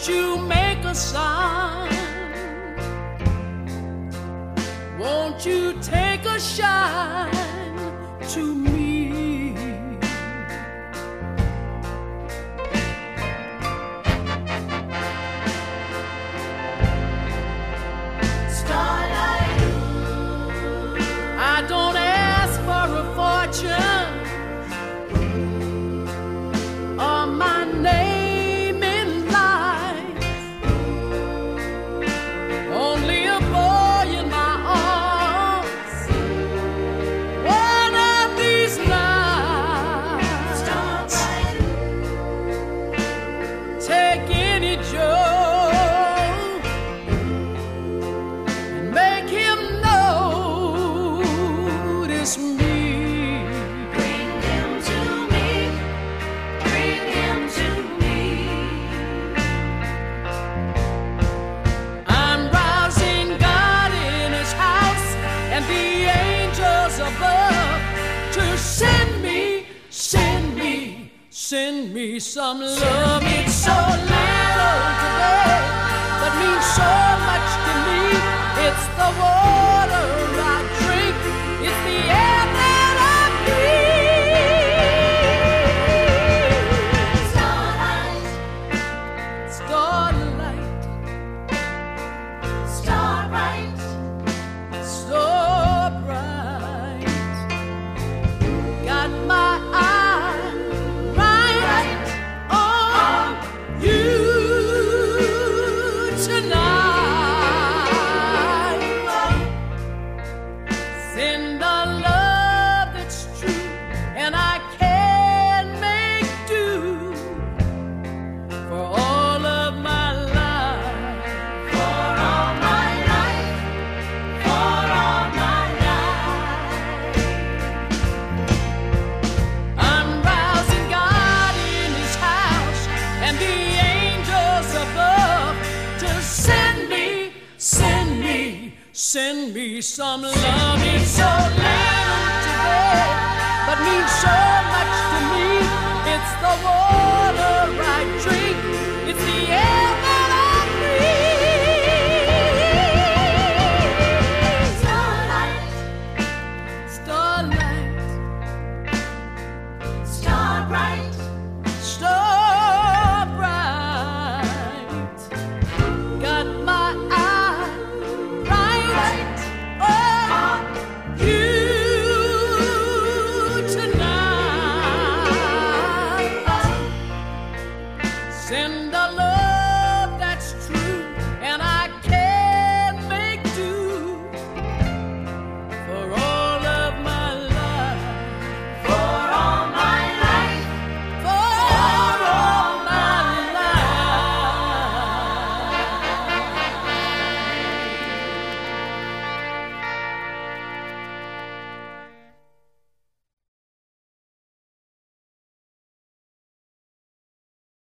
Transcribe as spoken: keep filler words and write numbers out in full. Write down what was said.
Won't you make a sign? Won't you take a shine to me? Starlight, I don't ask for a fortune or my name in life, only a boy in my arms one of these nights. starlight, Take any Joe and make him notice me. bring him to me, bring him to me. I'm rousing God in his house and the angels above to send me, send me, send me some love. It's so little today, but means so much to me. It's the water I drink, it's the air that I breathe. Starlight, Starlight, starlight, so bright, got my eye right on you tonight. Send a love that's true, and I can make do for all of my life. for all my life, for all my life. I'm rousing God in his house and the angels above to send me, send me, send me some love. It's so little today, but means so